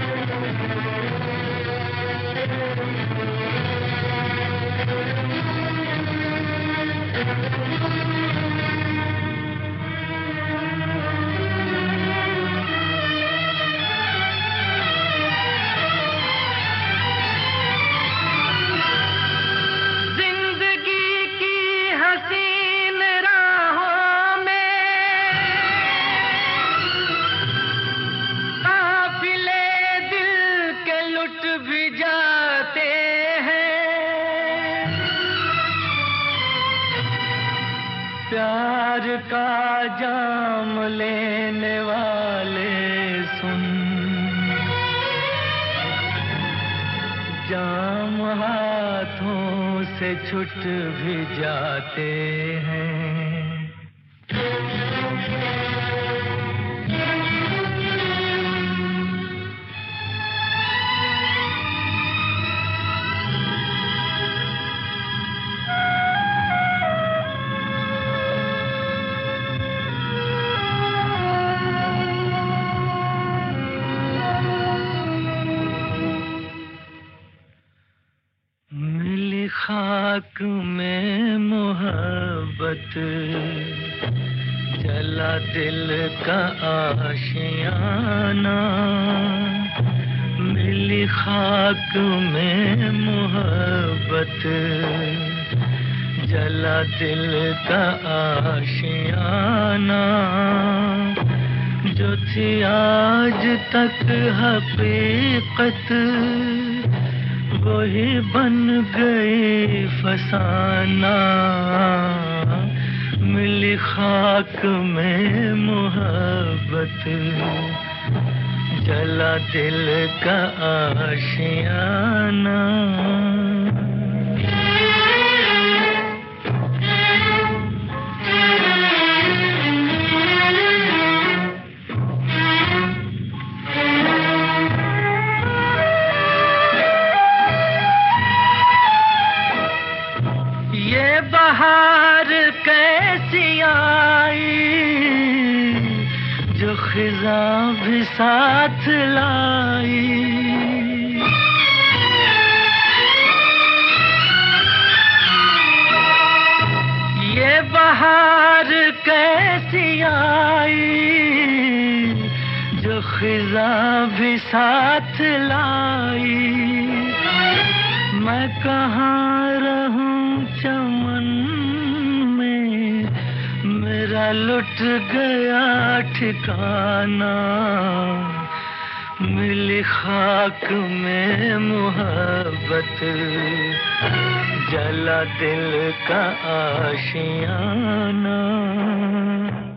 प्यार का जाम लेने वाले सुन, जाम हाथों से छूट भी जाते हैं। खाक में मोहब्बत जला दिल का आशियाना, मिली खाक में मोहब्बत जला दिल का आशियाना, जो थी आज तक हकीकत वही बन गई फसाना। मिली खाक में मोहब्बत जला दिल का आशियाना। बहार कैसी आई जो खिज़ां भी साथ लाई, ये बहार कैसी आई जो खिज़ां भी साथ लाई। मैं कहाँ रहूं चमन में, मेरा लुट गया ठिकाना। मिली खाक में मोहब्बत जला दिल का आशियाना।